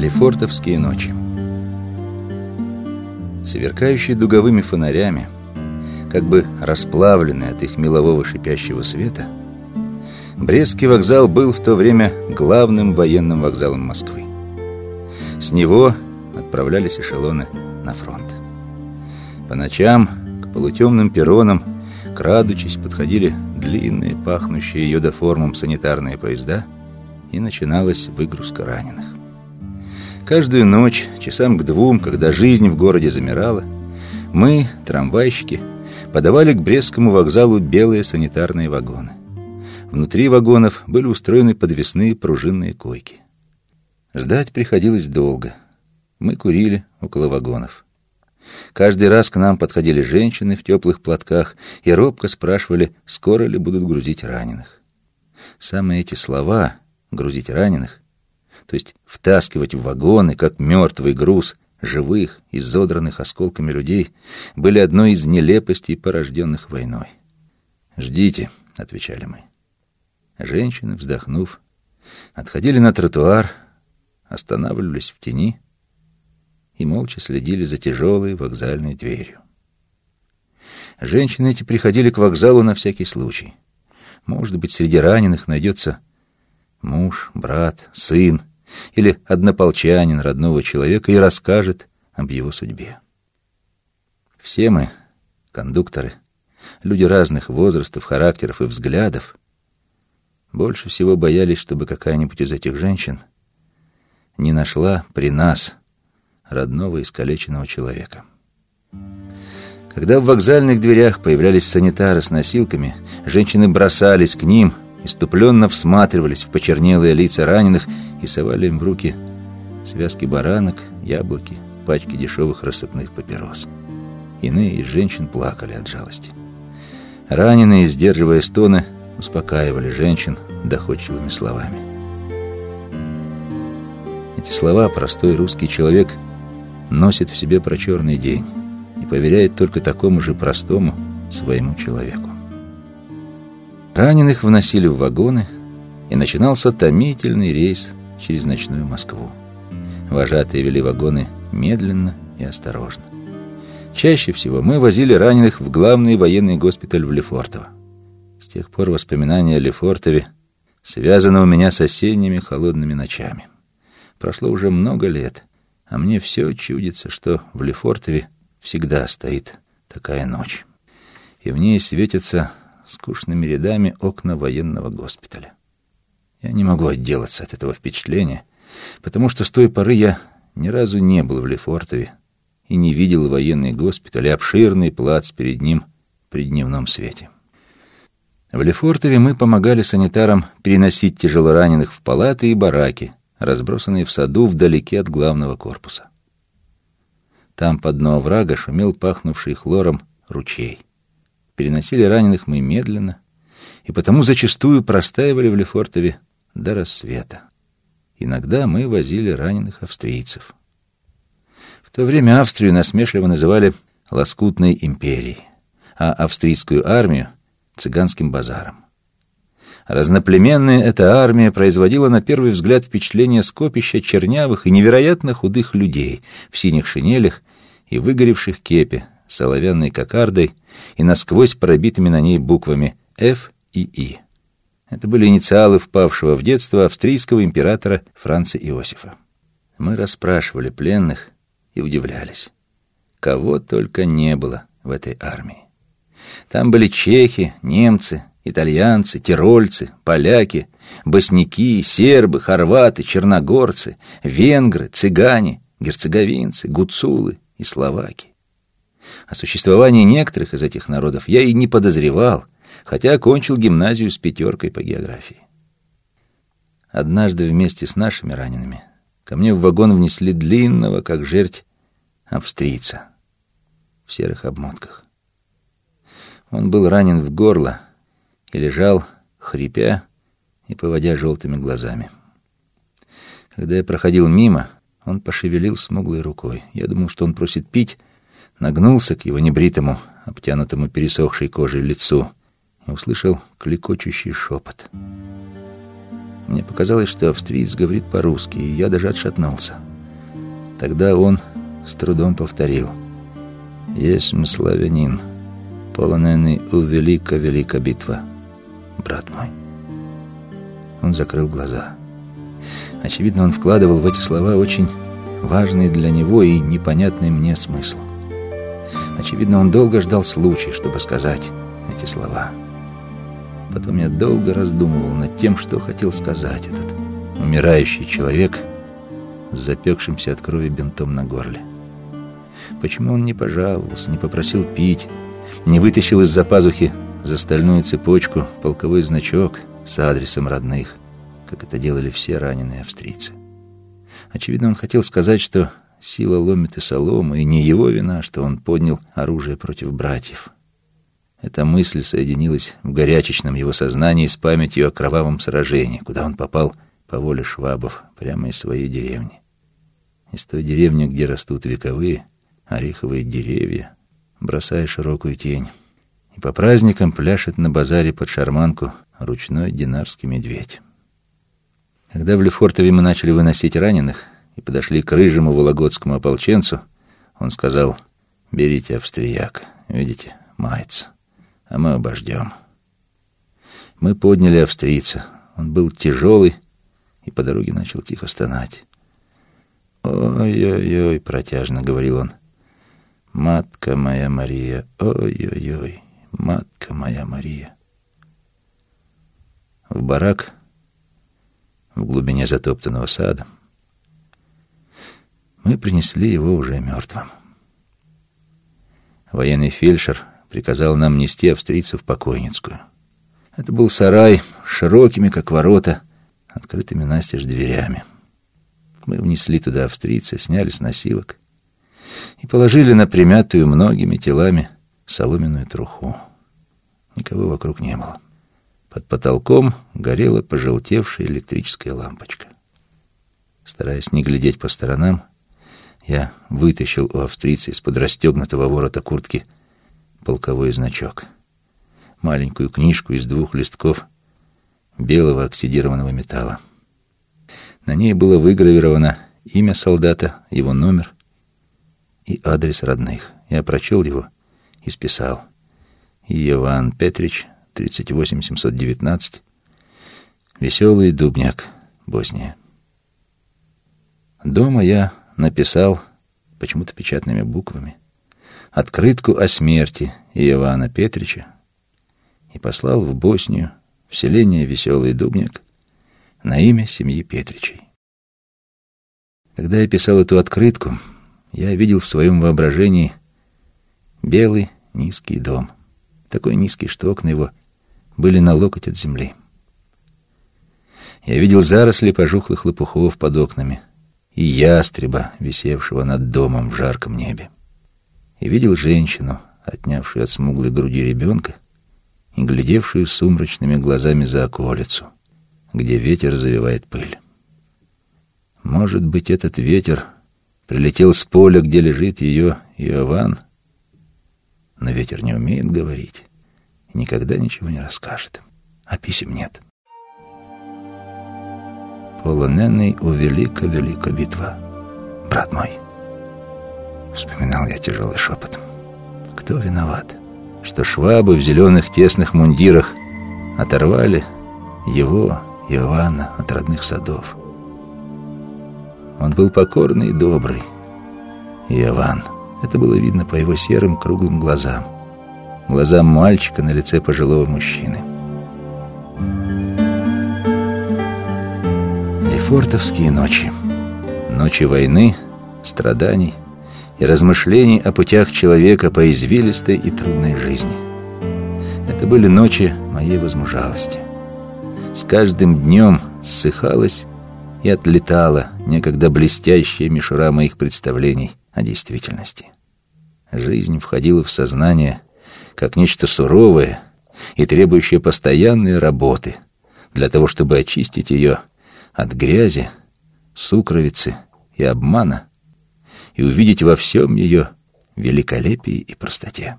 Лефортовские ночи. Сверкающие дуговыми фонарями, как бы расплавленный от их мелового шипящего света, Брестский вокзал был в то время главным военным вокзалом Москвы. С него отправлялись эшелоны на фронт. По ночам к полутемным перронам, крадучись, подходили длинные, пахнущие йодоформом санитарные поезда, и начиналась выгрузка раненых. Каждую ночь, часам к 2, когда жизнь в городе замирала, мы, трамвайщики, подавали к Брестскому вокзалу белые санитарные вагоны. Внутри вагонов были устроены подвесные пружинные койки. Ждать приходилось долго. Мы курили около вагонов. Каждый раз к нам подходили женщины в теплых платках и робко спрашивали, скоро ли будут грузить раненых. Самые эти слова «грузить раненых», то есть втаскивать в вагоны, как мертвый груз, живых, изодранных осколками людей, были одной из нелепостей, порожденных войной. «Ждите», — отвечали мы. Женщины, вздохнув, отходили на тротуар, останавливались в тени и молча следили за тяжелой вокзальной дверью. Женщины эти приходили к вокзалу на всякий случай. Может быть, среди раненых найдется муж, брат, сын или однополчанин родного человека и расскажет об его судьбе. Все мы, кондукторы, люди разных возрастов, характеров и взглядов, больше всего боялись, чтобы какая-нибудь из этих женщин не нашла при нас родного искалеченного человека. Когда в вокзальных дверях появлялись санитары с носилками, женщины бросались к ним, исступленно всматривались в почернелые лица раненых и совали им в руки связки баранок, яблоки, пачки дешевых рассыпных папирос. Иные из женщин плакали от жалости. Раненые, сдерживая стоны, успокаивали женщин доходчивыми словами. Эти слова простой русский человек носит в себе про черный день и поверяет только такому же простому своему человеку. Раненых вносили в вагоны, и начинался томительный рейс через ночную Москву. Вожатые вели вагоны медленно и осторожно. Чаще всего мы возили раненых в главный военный госпиталь в Лефортово. С тех пор воспоминания о Лефортове связаны у меня с осенними холодными ночами. Прошло уже много лет, а мне все чудится, что в Лефортове всегда стоит такая ночь, и в ней светятся скучными рядами окна военного госпиталя. Я не могу отделаться от этого впечатления, потому что с той поры я ни разу не был в Лефортове и не видел военный госпиталь и обширный плац перед ним при дневном свете. В Лефортове мы помогали санитарам переносить тяжелораненых в палаты и бараки, разбросанные в саду вдалеке от главного корпуса. Там по дну оврага шумел пахнувший хлором ручей. Переносили раненых мы медленно, и потому зачастую простаивали в Лефортове до рассвета. Иногда мы возили раненых австрийцев. В то время Австрию насмешливо называли «лоскутной империей», а австрийскую армию — «цыганским базаром». Разноплеменная эта армия производила на первый взгляд впечатление скопища чернявых и невероятно худых людей в синих шинелях и выгоревших кепи с оловянной кокардой и насквозь пробитыми на ней буквами «Ф» и «И». Это были инициалы впавшего в детство австрийского императора Франца Иосифа. Мы расспрашивали пленных и удивлялись. Кого только не было в этой армии. Там были чехи, немцы, итальянцы, тирольцы, поляки, босняки, сербы, хорваты, черногорцы, венгры, цыгане, герцеговинцы, гуцулы и словаки. О существовании некоторых из этих народов я и не подозревал, хотя окончил гимназию с 5 по географии. Однажды вместе с нашими ранеными ко мне в вагон внесли длинного, как жердь, австрийца в серых обмотках. Он был ранен в горло и лежал, хрипя и поводя желтыми глазами. Когда я проходил мимо, он пошевелил смуглой рукой. Я думал, что он просит пить, нагнулся к его небритому, обтянутому пересохшей кожей лицу и услышал клекочущий шепот. Мне показалось, что австриец говорит по-русски, и я даже отшатнулся. Тогда он с трудом повторил: «Есмь славянин, полоненый у велика битва, брат мой». Он закрыл глаза. Очевидно, он вкладывал в эти слова очень важный для него и непонятный мне смысл. Очевидно, он долго ждал случая, чтобы сказать эти слова. Потом я долго раздумывал над тем, что хотел сказать этот умирающий человек с запекшимся от крови бинтом на горле. Почему он не пожаловался, не попросил пить, не вытащил из-за пазухи за стальную цепочку полковой значок с адресом родных, как это делали все раненые австрийцы? Очевидно, он хотел сказать, что сила ломит и солому, и не его вина, что он поднял оружие против братьев. Эта мысль соединилась в горячечном его сознании с памятью о кровавом сражении, куда он попал по воле швабов прямо из своей деревни. Из той деревни, где растут вековые ореховые деревья, бросая широкую тень. И по праздникам пляшет на базаре под шарманку ручной динарский медведь. Когда в Лефортове мы начали выносить раненых и подошли к рыжему вологодскому ополченцу, он сказал: «Берите австрияка, видите, мается, а мы обождем». Мы подняли австрийца. Он был тяжелый и по дороге начал тихо стонать. «Ой-ой-ой», — протяжно говорил он, — «Матка моя Мария, ой-ой-ой, матка моя Мария». В барак, в глубине затоптанного сада, мы принесли его уже мертвым. Военный фельдшер приказал нам нести австрийца в покойницкую. Это был сарай с широкими, как ворота, открытыми настежь дверями. Мы внесли туда австрийца, сняли с носилок и положили на примятую многими телами соломенную труху. Никого вокруг не было. Под потолком горела пожелтевшая электрическая лампочка. Стараясь не глядеть по сторонам, я вытащил у австрийца из-под расстегнутого ворота куртки полковой значок, маленькую книжку из 2 листков белого оксидированного металла. На ней было выгравировано имя солдата, его номер и адрес родных. Я прочел его и списал: Иван Петрич, 38 719, Веселый Дубняк, Босния. Дома я написал, почему-то печатными буквами, открытку о смерти Ивана Петрича и послал в Боснию, в селение Веселый Дубняк, на имя семьи Петричей. Когда я писал эту открытку, я видел в своем воображении белый низкий дом, такой низкий, что окна его были на локоть от земли. Я видел заросли пожухлых лопухов под окнами и ястреба, висевшего над домом в жарком небе. И видел женщину, отнявшую от смуглой груди ребенка и глядевшую сумрачными глазами за околицу, где ветер завивает пыль. Может быть, этот ветер прилетел с поля, где лежит ее Иован, но ветер не умеет говорить и никогда ничего не расскажет, а писем нет. «Полоненный у велика битва, брат мой», — вспоминал я тяжелый шепотом. Кто виноват, что швабы в зеленых тесных мундирах оторвали его, Иоанна, от родных садов? Он был покорный и добрый, Иоанн. Это было видно по его серым круглым глазам мальчика на лице пожилого мужчины. Лефортовские ночи. Ночи войны, страданий и размышлений о путях человека по извилистой и трудной жизни. Это были ночи моей возмужалости. С каждым днем ссыхалась и отлетала некогда блестящая мишура моих представлений о действительности. Жизнь входила в сознание как нечто суровое и требующее постоянной работы для того, чтобы очистить ее от грязи, сукровицы и обмана и увидеть во всем ее великолепии и простоте.